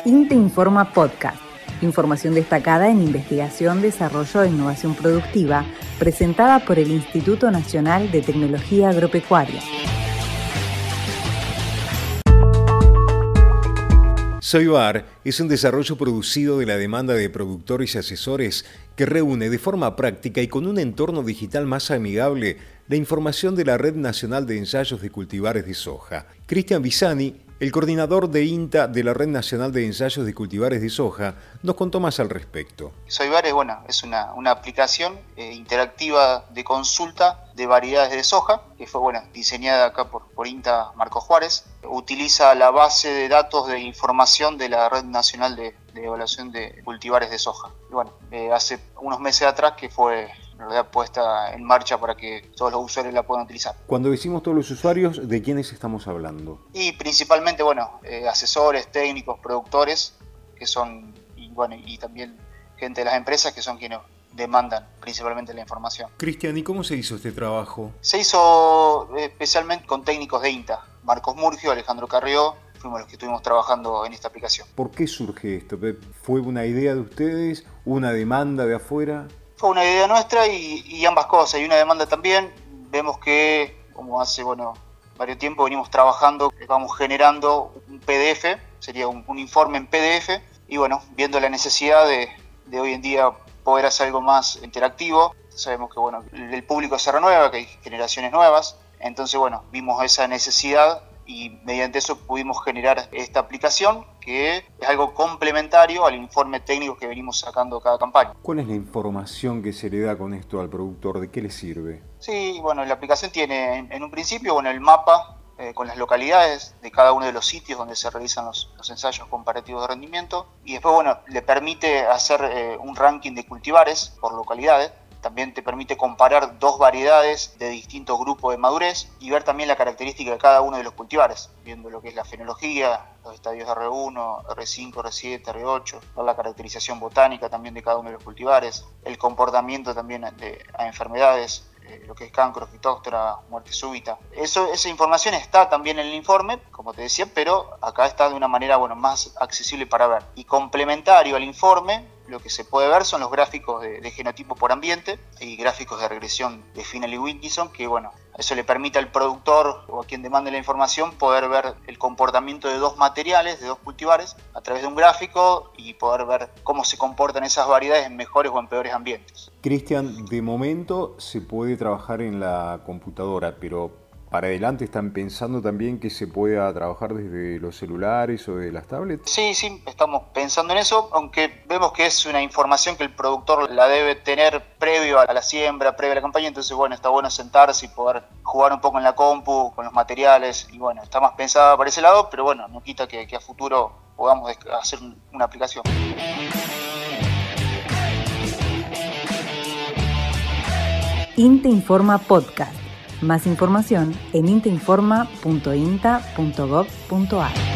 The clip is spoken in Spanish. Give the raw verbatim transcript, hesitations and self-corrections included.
INTA Informa Podcast. Información destacada en investigación, desarrollo e innovación productiva, presentada por el Instituto Nacional de Tecnología Agropecuaria. Soybar es un desarrollo producido de la demanda de productores y asesores que reúne de forma práctica y con un entorno digital más amigable la información de la Red Nacional de Ensayos de Cultivares de Soja. Cristian Bisani, el coordinador de INTA de la Red Nacional de Ensayos de Cultivares de Soja, nos contó más al respecto. Soybar es, bueno, es una, una aplicación eh, interactiva de consulta de variedades de soja, que fue bueno, diseñada acá por, por INTA Marco Juárez. Utiliza la base de datos de información de la Red Nacional de, de Evaluación de Cultivares de Soja. Y bueno, eh, hace unos meses atrás que fue en realidad puesta en marcha para que todos los usuarios la puedan utilizar. Cuando decimos todos los usuarios, ¿de quiénes estamos hablando? Y principalmente, bueno, eh, asesores, técnicos, productores, que son, y bueno, y también gente de las empresas que son quienes demandan principalmente la información. Cristian, ¿y cómo se hizo este trabajo? Se hizo especialmente con técnicos de INTA, Marcos Murgio, Alejandro Carrió, fuimos los que estuvimos trabajando en esta aplicación. ¿Por qué surge esto? ¿Fue una idea de ustedes? ¿Una demanda de afuera? Fue una idea nuestra y, y ambas cosas, y una demanda también. Vemos que, como hace bueno varios tiempo venimos trabajando, vamos generando un P D F, sería un, un informe en P D F, y bueno, viendo la necesidad de, de hoy en día poder hacer algo más interactivo. Sabemos que bueno, el público se renueva, que hay generaciones nuevas, entonces bueno, vimos esa necesidad y mediante eso pudimos generar esta aplicación que es algo complementario al informe técnico que venimos sacando cada campaña. ¿Cuál es la información que se le da con esto al productor? ¿De qué le sirve? Sí, bueno, la aplicación tiene en, en un principio bueno, el mapa eh, con las localidades de cada uno de los sitios donde se realizan los, los ensayos comparativos de rendimiento, y después bueno, le permite hacer eh, un ranking de cultivares por localidades. También te permite comparar dos variedades de distintos grupos de madurez y ver también la característica de cada uno de los cultivares, viendo lo que es la fenología, los estadios R uno, R cinco, R siete, R ocho, ver la caracterización botánica también de cada uno de los cultivares, el comportamiento también de, a enfermedades, eh, lo que es cancro, fitóctora, muerte súbita. Eso, esa información está también en el informe, como te decía, pero acá está de una manera bueno, más accesible para ver. Y complementario al informe, lo que se puede ver son los gráficos de, de genotipo por ambiente y gráficos de regresión de Finley y Wilkinson, que bueno, eso le permite al productor o a quien demande la información poder ver el comportamiento de dos materiales, de dos cultivares, a través de un gráfico y poder ver cómo se comportan esas variedades en mejores o en peores ambientes. Cristian, de momento se puede trabajar en la computadora, pero para adelante están pensando también que se pueda trabajar desde los celulares o de las tablets. Sí, sí, estamos pensando en eso, aunque vemos que es una información que el productor la debe tener previo a la siembra, previo a la campaña, entonces bueno, está bueno sentarse y poder jugar un poco en la compu, con los materiales, y bueno, está más pensada por ese lado, pero bueno, no quita que, que a futuro podamos hacer una aplicación. INTA Informa Podcast. Más información en intainforma punto inta punto gov punto ar.